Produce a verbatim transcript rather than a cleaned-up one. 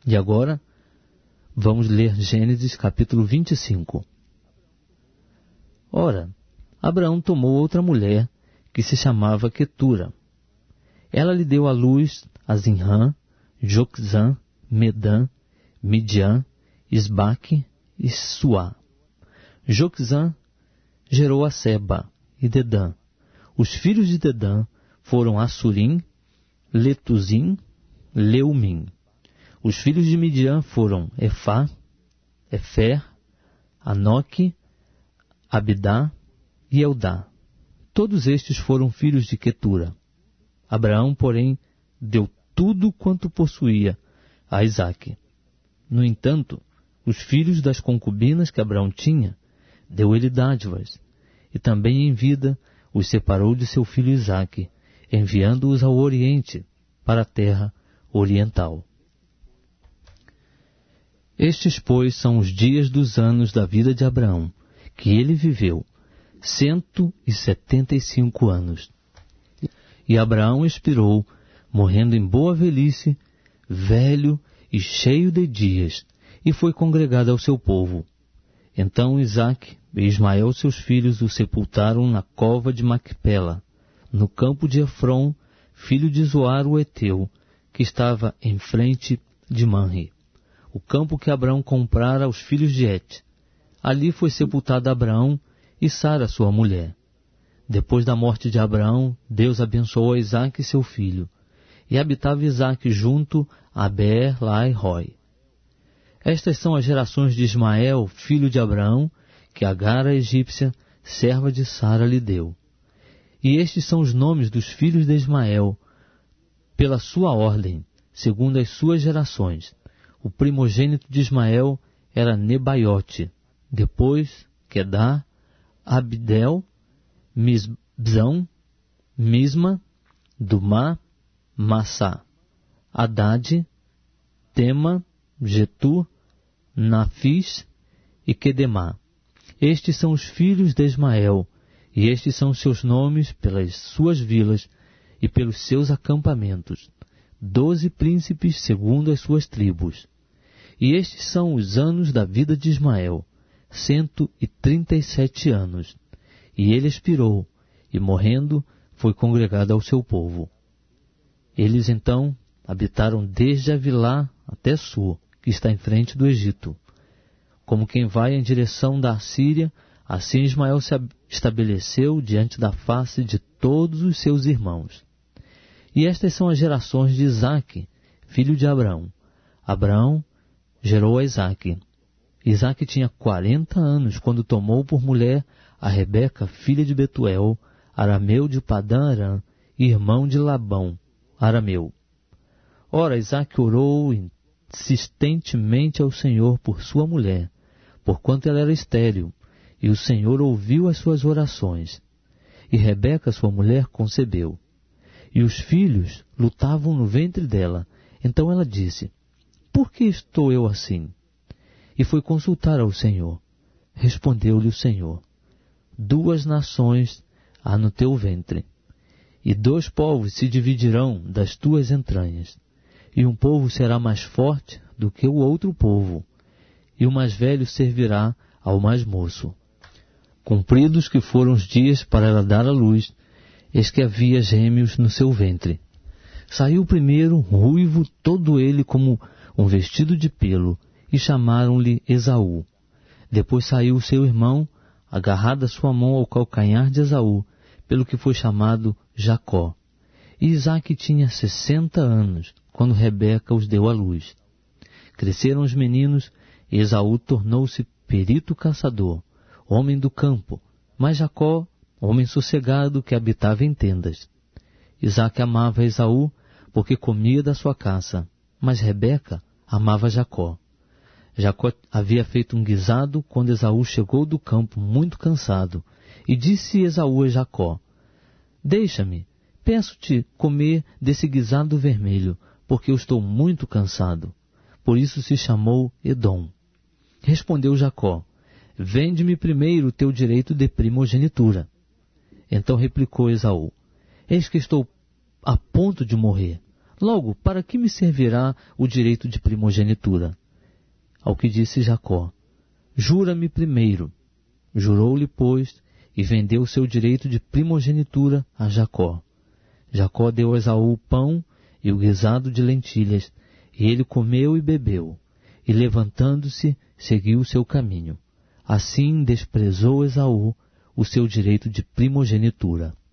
E agora, vamos ler Gênesis capítulo vinte e cinco. Ora, Abraão tomou outra mulher, que se chamava Quetura. Ela lhe deu à luz a Zinrã, Joquzã, Medã, Midian, Isbaque e Suá. Joquzã gerou a Seba e Dedã. Os filhos de Dedã foram Assurim, Letuzim, Leumim. Os filhos de Midian foram Efá, Efer, Anoque, Abidá e Eldá. Todos estes foram filhos de Quetura. Abraão, porém, deu tudo quanto possuía a Isaque. No entanto, os filhos das concubinas que Abraão tinha, deu ele dádivas, e também em vida os separou de seu filho Isaque, enviando-os ao oriente, para a terra oriental. Estes, pois, são os dias dos anos da vida de Abraão, que ele viveu, cento e setenta e cinco anos. E Abraão expirou, morrendo em boa velhice, velho e cheio de dias, e foi congregado ao seu povo. Então Isaque e Ismael, seus filhos, o sepultaram na cova de Macpela, no campo de Efron, filho de Zoar o Eteu, que estava em frente de Manre, o campo que Abraão comprara aos filhos de Et. Ali foi sepultado Abraão e Sara, sua mulher. Depois da morte de Abraão, Deus abençoou a Isaque, seu filho, e habitava Isaque junto a Beer-Lahai-Roi. Estas são as gerações de Ismael, filho de Abraão, que Agar, a egípcia, serva de Sara, lhe deu. E estes são os nomes dos filhos de Ismael, pela sua ordem, segundo as suas gerações. O primogênito de Ismael era Nebaiote, depois Quedar, Abdel, Misbzão, Misma, Dumá, Massá, Haddad, Tema, Getur, Nafis e Quedemá. Estes são os filhos de Ismael, e estes são seus nomes pelas suas vilas e pelos seus acampamentos, doze príncipes segundo as suas tribos. E estes são os anos da vida de Ismael, cento e trinta e sete anos. E ele expirou, e morrendo, foi congregado ao seu povo. Eles então habitaram desde Avilá até Sur, que está em frente do Egito. Como quem vai em direção da Assíria, assim Ismael se estabeleceu diante da face de todos os seus irmãos. E estas são as gerações de Isaque, filho de Abraão. Abraão gerou a Isaque. Isaque tinha quarenta anos quando tomou por mulher a Rebeca, filha de Betuel, arameu de Padã Arã, irmão de Labão, arameu. Ora, Isaque orou insistentemente ao Senhor por sua mulher, porquanto ela era estéril, e o Senhor ouviu as suas orações. E Rebeca, sua mulher, concebeu. E os filhos lutavam no ventre dela. Então ela disse: por que estou eu assim? E foi consultar ao Senhor. Respondeu-lhe o Senhor: duas nações há no teu ventre, e dois povos se dividirão das tuas entranhas, e um povo será mais forte do que o outro povo, e o mais velho servirá ao mais moço. Cumpridos que foram os dias para ela dar à luz, eis que havia gêmeos no seu ventre. Saiu o primeiro, ruivo, todo ele como um vestido de pelo, e chamaram-lhe Esaú. Depois saiu o seu irmão, agarrada sua mão ao calcanhar de Esaú, pelo que foi chamado Jacó. E Isaque tinha sessenta anos, quando Rebeca os deu à luz. Cresceram os meninos, e Esaú tornou-se perito caçador, homem do campo, mas Jacó, homem sossegado que habitava em tendas. Isaque amava Esaú, porque comia da sua caça, mas Rebeca amava Jacó. Jacó havia feito um guisado quando Esaú chegou do campo muito cansado, e disse Esaú a Jacó: deixa-me, peço-te comer desse guisado vermelho, porque eu estou muito cansado. Por isso se chamou Edom. Respondeu Jacó: vende-me primeiro o teu direito de primogenitura. Então replicou Esaú: eis que estou a ponto de morrer, Logo, para que me servirá o direito de primogenitura? Ao que disse Jacó: Jura-me primeiro. Jurou-lhe, pois, e vendeu o seu direito de primogenitura a Jacó. Jacó deu a Esaú o pão e o guisado de lentilhas, e ele comeu e bebeu, e levantando-se, seguiu o seu caminho. Assim desprezou Esaú o seu direito de primogenitura.